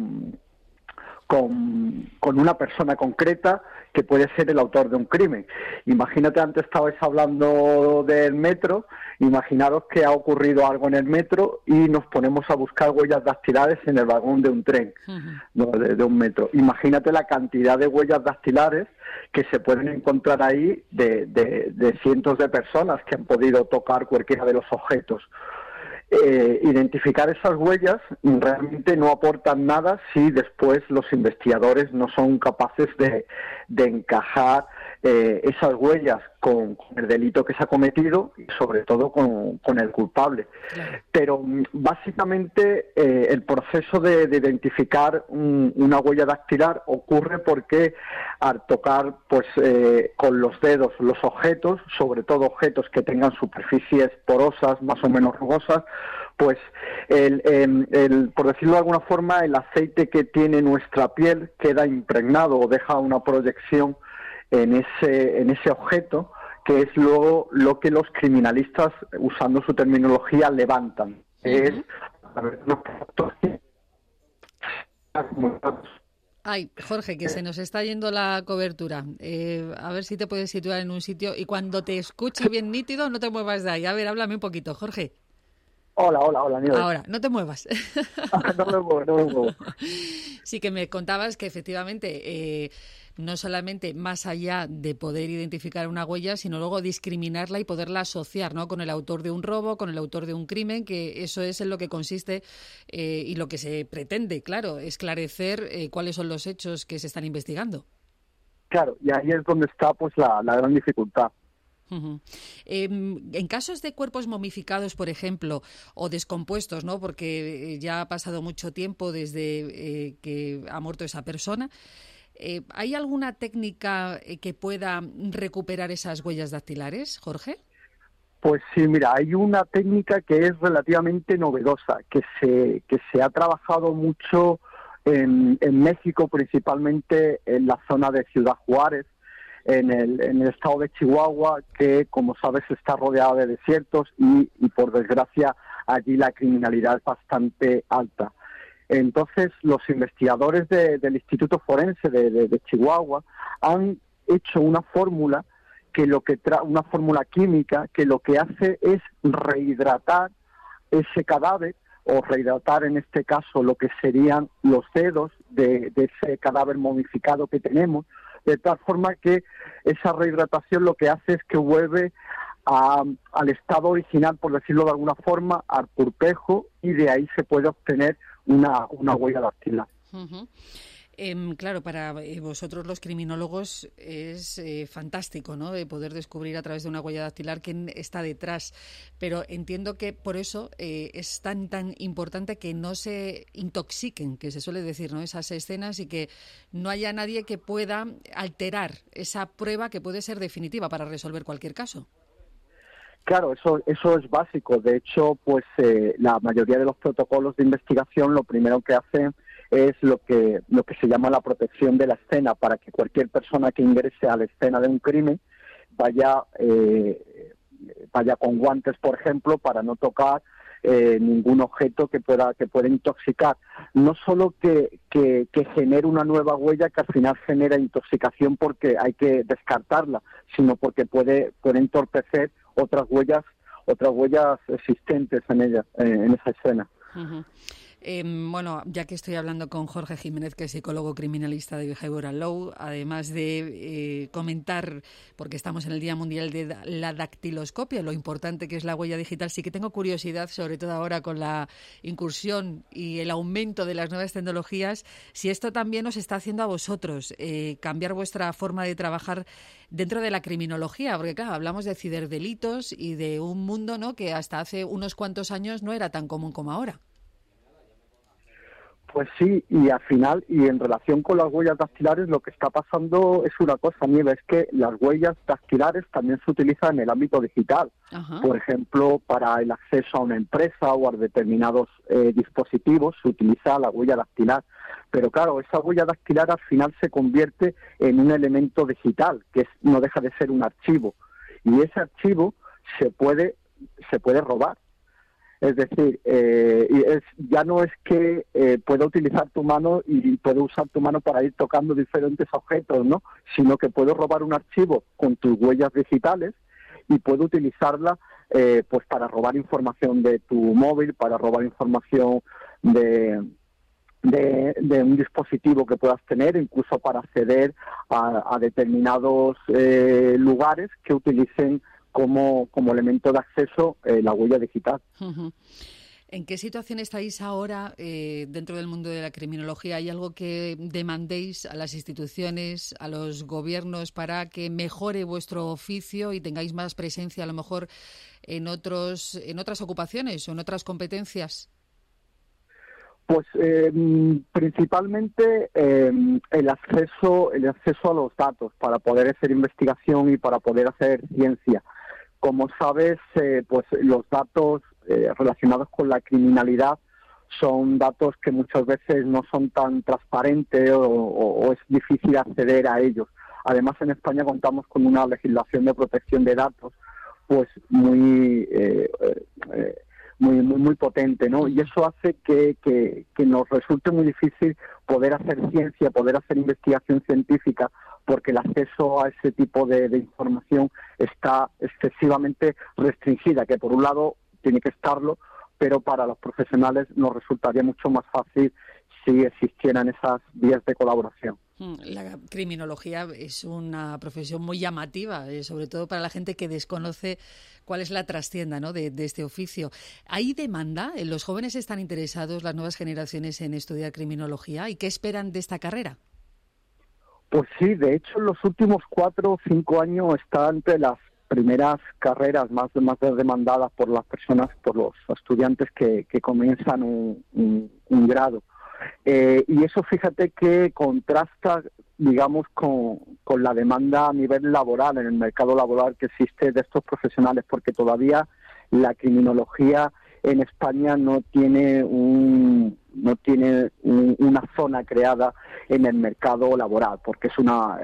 una persona concreta que puede ser el autor de un crimen. Imagínate, antes estabais hablando del metro, imaginaros que ha ocurrido algo en el metro y nos ponemos a buscar huellas dactilares en el vagón de un tren, de un metro. Imagínate la cantidad de huellas dactilares que se pueden encontrar ahí de cientos de personas que han podido tocar cualquiera de los objetos. Identificar esas huellas realmente no aportan nada si después los investigadores no son capaces de encajar esas huellas con el delito que se ha cometido y sobre todo con el culpable. Pero básicamente el proceso de identificar una huella dactilar ocurre porque al tocar con los dedos los objetos, sobre todo objetos que tengan superficies porosas más o menos rugosas, pues por decirlo de alguna forma, el aceite que tiene nuestra piel queda impregnado o deja una proyección en ese objeto, que es luego lo que los criminalistas, usando su terminología, levantan. Es, a ver, Ay, Jorge, que se nos está yendo la cobertura. A ver si te puedes situar en un sitio y cuando te escuche bien nítido, no te muevas de ahí. A ver, háblame un poquito, Jorge. Hola, Nieves. Ahora, no te muevas. No me muevo. Sí, que me contabas que efectivamente no solamente más allá de poder identificar una huella, sino luego discriminarla y poderla asociar, ¿no?, con el autor de un robo, con el autor de un crimen, que eso es en lo que consiste y lo que se pretende, claro, esclarecer cuáles son los hechos que se están investigando. Claro, y ahí es donde está pues la gran dificultad. Uh-huh. En casos de cuerpos momificados, por ejemplo, o descompuestos, ¿no?, porque ya ha pasado mucho tiempo desde que ha muerto esa persona, ¿hay alguna técnica que pueda recuperar esas huellas dactilares, Jorge? Pues sí, mira, hay una técnica que es relativamente novedosa, que se ha trabajado mucho en México, principalmente en la zona de Ciudad Juárez, en el estado de Chihuahua, que, como sabes, está rodeado de desiertos y por desgracia, allí la criminalidad es bastante alta. Entonces, los investigadores del Instituto Forense de Chihuahua han hecho una fórmula una fórmula química que lo que hace es rehidratar ese cadáver, o rehidratar en este caso lo que serían los dedos de ese cadáver momificado que tenemos, de tal forma que esa rehidratación lo que hace es que vuelve al estado original, por decirlo de alguna forma, al purpejo, y de ahí se puede obtener una huella dactilar. Uh-huh. Claro, para vosotros los criminólogos es fantástico, ¿no?, de poder descubrir a través de una huella dactilar quién está detrás, pero entiendo que por eso es tan importante que no se intoxiquen, que se suele decir, ¿no?, esas escenas, y que no haya nadie que pueda alterar esa prueba que puede ser definitiva para resolver cualquier caso. Claro, eso es básico. De hecho, pues la mayoría de los protocolos de investigación lo primero que hacen es lo que se llama la protección de la escena, para que cualquier persona que ingrese a la escena de un crimen vaya con guantes, por ejemplo, para no tocar ningún objeto que pueda intoxicar. No solo que genere una nueva huella que al final genera intoxicación porque hay que descartarla, sino porque puede entorpecer otras huellas existentes en ella, en esa escena. Uh-huh. Bueno, ya que estoy hablando con Jorge Jiménez, que es psicólogo criminalista de Behavioral Law, además de comentar, porque estamos en el Día Mundial de la Dactiloscopia, lo importante que es la huella digital, sí que tengo curiosidad, sobre todo ahora con la incursión y el aumento de las nuevas tecnologías, si esto también os está haciendo a vosotros cambiar vuestra forma de trabajar dentro de la criminología, porque claro, hablamos de ciberdelitos y de un mundo, ¿no?, que hasta hace unos cuantos años no era tan común como ahora. Pues sí, y al final, y en relación con las huellas dactilares, lo que está pasando es una cosa, Nieves, es que las huellas dactilares también se utilizan en el ámbito digital. Ajá. Por ejemplo, para el acceso a una empresa o a determinados dispositivos se utiliza la huella dactilar. Pero claro, esa huella dactilar al final se convierte en un elemento digital, que no deja de ser un archivo. Y ese archivo se puede robar. Es decir, ya no es que pueda utilizar tu mano y puedo usar tu mano para ir tocando diferentes objetos, ¿no?, sino que puedo robar un archivo con tus huellas digitales y puedo utilizarla pues para robar información de tu móvil, para robar información de un dispositivo que puedas tener, incluso para acceder a determinados lugares que utilicen como elemento de acceso la huella digital. Uh-huh. ¿En qué situación estáis ahora dentro del mundo de la criminología? ¿Hay algo que demandéis a las instituciones, a los gobiernos, para que mejore vuestro oficio y tengáis más presencia a lo mejor en otras ocupaciones o en otras competencias? Pues principalmente el acceso a los datos para poder hacer investigación y para poder hacer ciencia. Como sabes, pues los datos relacionados con la criminalidad son datos que muchas veces no son tan transparentes o es difícil acceder a ellos. Además, en España contamos con una legislación de protección de datos pues muy potente, ¿no? Y eso hace que nos resulte muy difícil poder hacer ciencia, poder hacer investigación científica, porque el acceso a ese tipo de información está excesivamente restringida, que por un lado tiene que estarlo, pero para los profesionales nos resultaría mucho más fácil si existieran esas vías de colaboración. La criminología es una profesión muy llamativa, sobre todo para la gente que desconoce cuál es la trastienda, ¿no?, de este oficio. ¿Hay demanda? ¿Los jóvenes están interesados, las nuevas generaciones, en estudiar criminología? ¿Y qué esperan de esta carrera? Pues sí, de hecho, en los últimos 4 o 5 años está entre las primeras carreras más demandadas por las personas, por los estudiantes que comienzan un grado. Y eso, fíjate que contrasta, digamos, con la demanda a nivel laboral, en el mercado laboral que existe de estos profesionales, porque todavía la criminología en España no tiene una zona creada en el mercado laboral, porque es una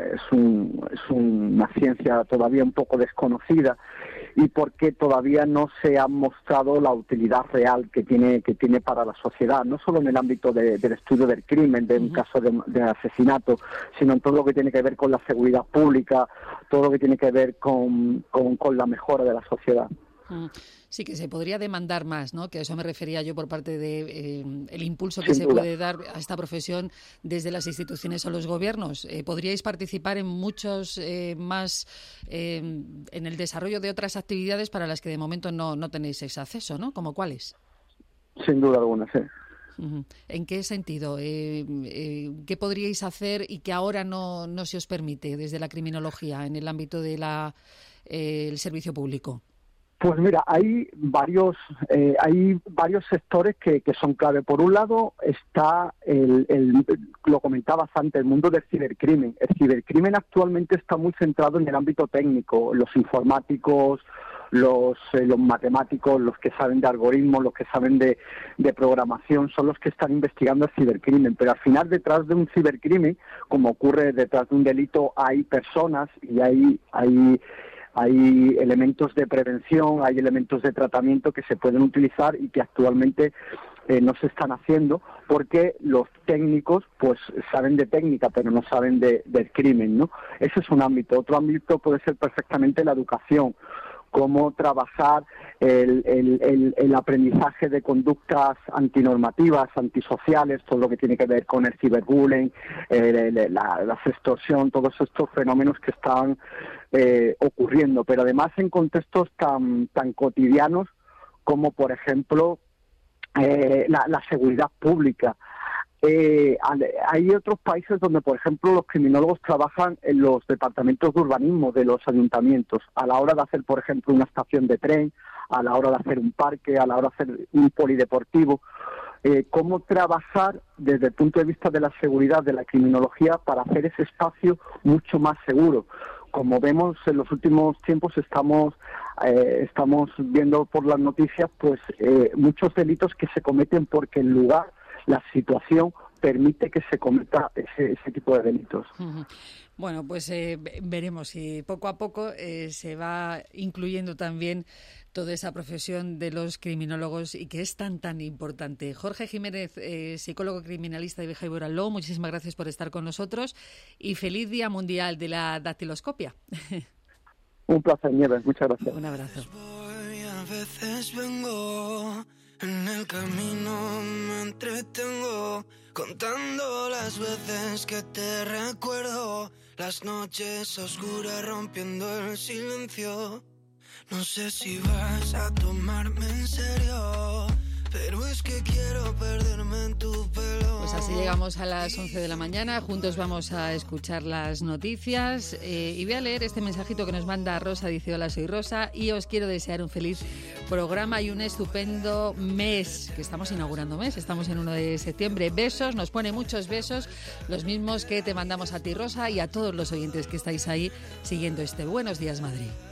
ciencia todavía un poco desconocida y porque todavía no se ha mostrado la utilidad real que tiene para la sociedad, no solo en el ámbito del estudio del crimen, de un caso de asesinato, sino en todo lo que tiene que ver con la seguridad pública, todo lo que tiene que ver con la mejora de la sociedad. Sí, que se podría demandar más, ¿no? Que a eso me refería yo por parte de el impulso que se puede dar a esta profesión desde las instituciones o los gobiernos. ¿Podríais participar en muchos más, en el desarrollo de otras actividades para las que de momento no tenéis ese acceso, ¿no? ¿Como cuáles? Sin duda alguna, sí. ¿En qué sentido? ¿Qué podríais hacer y que ahora no se os permite desde la criminología en el ámbito de el servicio público? Pues mira, hay varios sectores que son clave. Por un lado está lo comentabas antes, el mundo del cibercrimen. El cibercrimen actualmente está muy centrado en el ámbito técnico. Los informáticos, los matemáticos, los que saben de algoritmos, los que saben de programación, son los que están investigando el cibercrimen. Pero al final, detrás de un cibercrimen, como ocurre detrás de un delito, hay personas y hay elementos de prevención, hay elementos de tratamiento que se pueden utilizar y que actualmente no se están haciendo porque los técnicos pues saben de técnica pero no saben del crimen, ¿no? Ese es un ámbito. Otro ámbito puede ser perfectamente la educación, cómo trabajar el aprendizaje de conductas antinormativas, antisociales, todo lo que tiene que ver con el ciberbullying, la extorsión, todos estos fenómenos que están ocurriendo, pero además en contextos tan cotidianos como, por ejemplo, la seguridad pública. Hay otros países donde, por ejemplo, los criminólogos trabajan en los departamentos de urbanismo de los ayuntamientos, a la hora de hacer, por ejemplo, una estación de tren, a la hora de hacer un parque, a la hora de hacer un polideportivo. Cómo trabajar desde el punto de vista de la seguridad, de la criminología, para hacer ese espacio mucho más seguro. Como vemos en los últimos tiempos estamos viendo por las noticias pues muchos delitos que se cometen porque el lugar, la situación permite que se cometa ese tipo de delitos. Bueno, pues veremos si poco a poco se va incluyendo también toda esa profesión de los criminólogos y que es tan importante. Jorge Jiménez, psicólogo criminalista de Behavioral Law, muchísimas gracias por estar con nosotros y feliz Día Mundial de la Dactiloscopia. Un placer, Nieves, muchas gracias. Un abrazo. A veces vengo, en el camino me entretengo, contando las veces que te recuerdo, las noches oscuras rompiendo el silencio. No sé si vas a tomarme en serio, pero es que quiero perderme en tu pelo. Pues así llegamos a las 11 de la mañana, juntos vamos a escuchar las noticias y voy a leer este mensajito que nos manda Rosa. Dice: hola, soy Rosa y os quiero desear un feliz programa y un estupendo mes, que estamos inaugurando mes, estamos en 1 de septiembre. Besos, nos pone muchos besos, los mismos que te mandamos a ti, Rosa, y a todos los oyentes que estáis ahí siguiendo este Buenos Días Madrid.